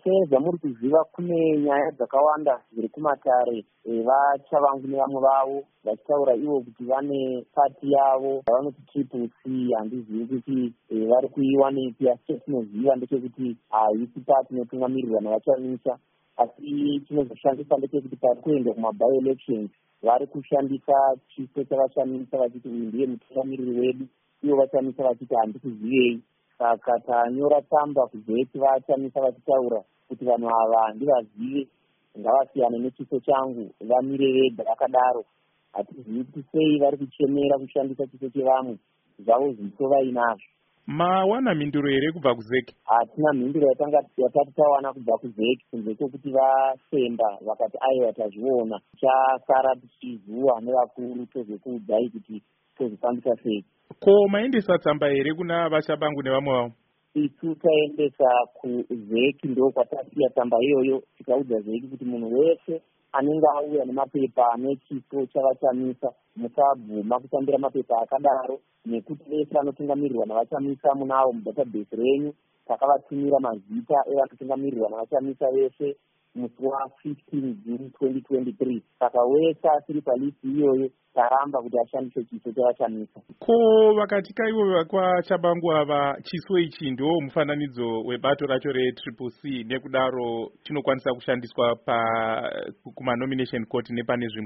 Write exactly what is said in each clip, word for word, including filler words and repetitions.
sezvamuri kuziva kune nyaya dzakawanda dziri kumatare vachavangu nevamwe vavo vachitaura ivo kuti vane pati yavo yavanoti triple c. Handizivi kuti vari kuiwa nepi, asi chetinoziva ndechekuti haisi pati inotungamirirwa navachamisa, asi chinozoshandisa ndechekuti pari kuenda kumaby elections vari kushandisa chiso chavachamisa vachiti uyu ndiye mutungamiriri wedu, ivo vachamisa vachiti handikuzivei. Saka tanyora tsamba kuzeti vachamisa vachitaura kuti vanhu ava ndivazive, ngavasiyane nechiso changu, vamire vega vakadaro. Hatizivi kuti sei vari kuchemera kushandisa chiso chevamwe, zvavo zviso vainazvo. Mawana mhinduro here kubva kuzeki? Hatina mhinduro yatati tawana kubva kuzeki, kunze kwokuti vasemba vakati aiwa tazviona, tichasara tichizuwa nevakuru tozokuudzai kuti tozofambisa sei. Ko maendesa tsamba here kuna vachabangu nevamwe vavo? Isu taendesa kuzeki, ndo kwatasiya tsamba iyoyo, tikaudza zeki kuti munhu wese anenge auya nemapepa ane chiso chavachamisa musabvuma kutambira mapepa akadaro, nekuti vese vanotungamirirwa navachamisa munavo mudatabase renyu takavatumira mazita evanotungamirirwa navachamisa vese musi wa15 June twenty twenty-three. Saka wese asiri palisi iyoyo taramba kuti ashandise chiso chavachamisa. Ko vakatika ivo kwachabangu ava chiso ichi ndo mufananidzo webato racho re-triple C, nekudaro chinokwanisa kushandiswa pa kuma-nomination court nepane zvimwe?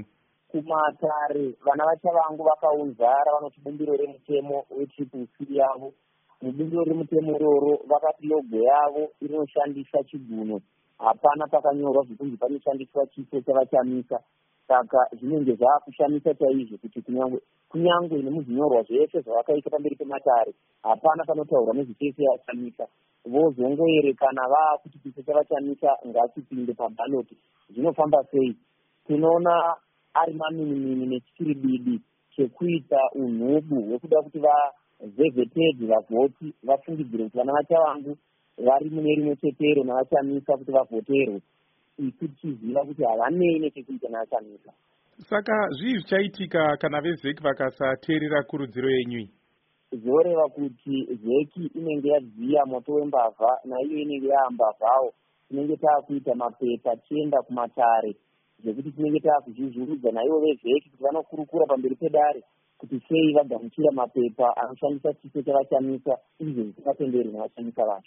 Kumatare vana vachavangu vakaunzara vanoti bumbiro remutemo we-triple C yavo. Mubumbiro remutemo iroro vakati logo yavo inoshandisa chigunwe, hapana pakanyorwa zvekunzi panoshandiswa chiso chavachamisa. Saka zvinenge zvaakushamisa chaizvo kuti kunyangwe kunyangwe nemuzvinyorwa zvese zvavakaisa pamberi pematare hapana panotaurwa nezvechiso chavachamisa. Vozongoerekana vaakuti chiso chavachamisa ngachipinde pabhaloti. Zvinofamba sei? Tinoona ari maminimini nechikiribidi chekuita unhubu hwekuda kuti vavhevhetedze vavhoti vafungidzire kuti vana vachavangu vari mune rimwe chetero navachamisa kuti vavhoterwe, isu tichiziva kuti havanei nechekuita navachamisa. Saka zvii zvichaitika kana vezeki vakasateerera kurudziro yenyu? Zvoreva kuti zeki inenge yadziya moto wembavha, naiyo inenge yaambavhawo. Tinenge taakuita mapepa tienda kumatare zvekuti tinenge taakuzvizvurudza naivo vezeki kuti vanokurukura pamberi pedare kuti sei vagamuchira mapepa anoshandisa chiso chavachamisa izvo zvisingatenderi navachamisa vacho.